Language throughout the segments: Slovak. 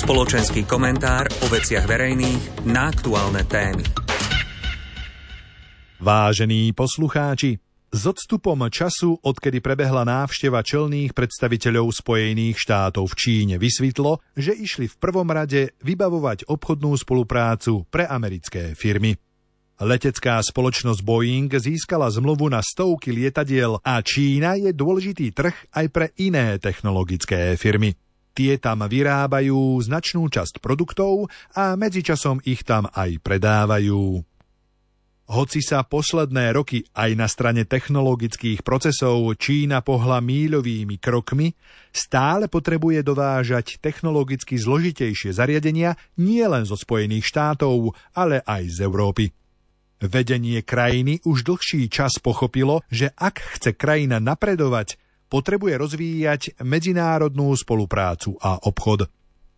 Spoločenský komentár o veciach verejných na aktuálne témy. Vážení poslucháči, s odstupom času, odkedy prebehla návšteva čelných predstaviteľov Spojených štátov v Číne, vysvetlo, že išli v prvom rade vybavovať obchodnú spoluprácu pre americké firmy. Letecká spoločnosť Boeing získala zmluvu na stovky lietadiel a Čína je dôležitý trh aj pre iné technologické firmy. Tie tam vyrábajú značnú časť produktov a medzičasom ich tam aj predávajú. Hoci sa posledné roky aj na strane technologických procesov Čína pohla míľovými krokmi, stále potrebuje dovážať technologicky zložitejšie zariadenia nielen zo Spojených štátov, ale aj z Európy. Vedenie krajiny už dlhší čas pochopilo, že ak chce krajina napredovať, potrebuje rozvíjať medzinárodnú spoluprácu a obchod.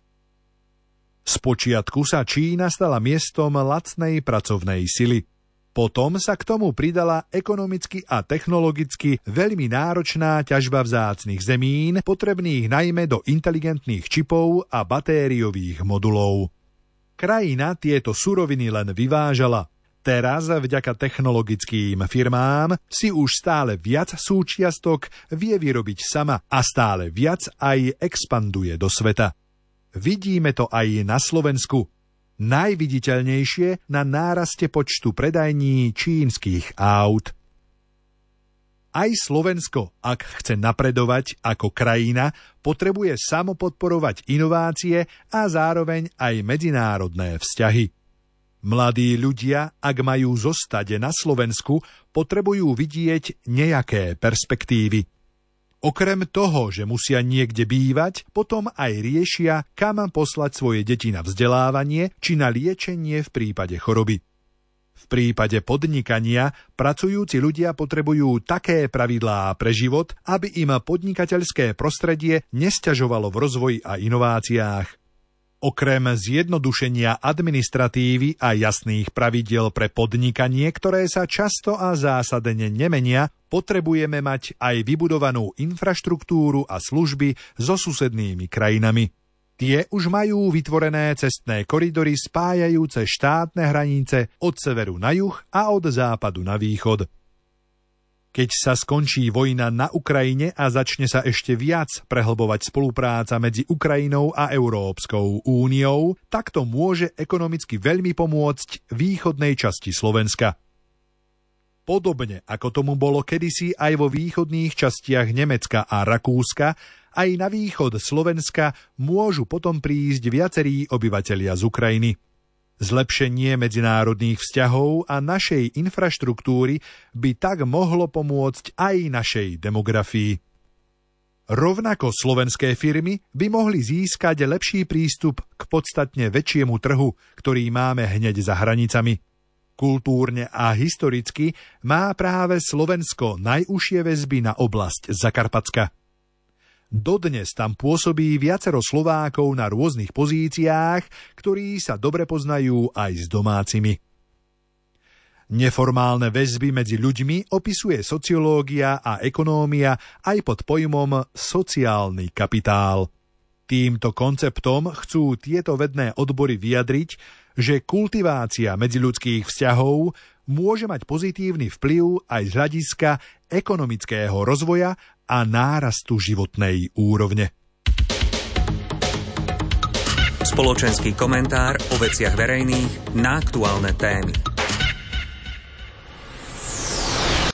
Spočiatku sa Čína stala miestom lacnej pracovnej sily. Potom sa k tomu pridala ekonomicky a technologicky veľmi náročná ťažba vzácnych zemín, potrebných najmä do inteligentných čipov a batériových modulov. Krajina tieto suroviny len vyvážala. Teraz, vďaka technologickým firmám, si už stále viac súčiastok vie vyrobiť sama a stále viac aj expanduje do sveta. Vidíme to aj na Slovensku. Najviditeľnejšie na náraste počtu predajní čínskych aut. Aj Slovensko, ak chce napredovať ako krajina, potrebuje samopodporovať inovácie a zároveň aj medzinárodné vzťahy. Mladí ľudia, ak majú zostať na Slovensku, potrebujú vidieť nejaké perspektívy. Okrem toho, že musia niekde bývať, potom aj riešia, kam poslať svoje deti na vzdelávanie či na liečenie v prípade choroby. V prípade podnikania pracujúci ľudia potrebujú také pravidlá pre život, aby im podnikateľské prostredie nesťažovalo v rozvoji a inováciách. Okrem zjednodušenia administratívy a jasných pravidiel pre podnikanie, ktoré sa často a zásadne nemenia, potrebujeme mať aj vybudovanú infraštruktúru a služby so susednými krajinami. Tie už majú vytvorené cestné koridory spájajúce štátne hranice od severu na juh a od západu na východ. Keď sa skončí vojna na Ukrajine a začne sa ešte viac prehlbovať spolupráca medzi Ukrajinou a Európskou úniou, tak to môže ekonomicky veľmi pomôcť východnej časti Slovenska. Podobne ako tomu bolo kedysi aj vo východných častiach Nemecka a Rakúska, aj na východ Slovenska môžu potom prísť viacerí obyvatelia z Ukrajiny. Zlepšenie medzinárodných vzťahov a našej infraštruktúry by tak mohlo pomôcť aj našej demografii. Rovnako slovenské firmy by mohli získať lepší prístup k podstatne väčšiemu trhu, ktorý máme hneď za hranicami. Kultúrne a historicky má práve Slovensko najúžšie väzby na oblasť Zakarpatska. Dodnes tam pôsobí viacero Slovákov na rôznych pozíciách, ktorí sa dobre poznajú aj s domácimi. Neformálne väzby medzi ľuďmi opisuje sociológia a ekonómia aj pod pojmom sociálny kapitál. Týmto konceptom chcú tieto vedné odbory vyjadriť, že kultivácia medziľudských vzťahov môže mať pozitívny vplyv aj z hľadiska ekonomického rozvoja a nárastu životnej úrovne. Spoločenský komentár o veciach verejných na aktuálne témy.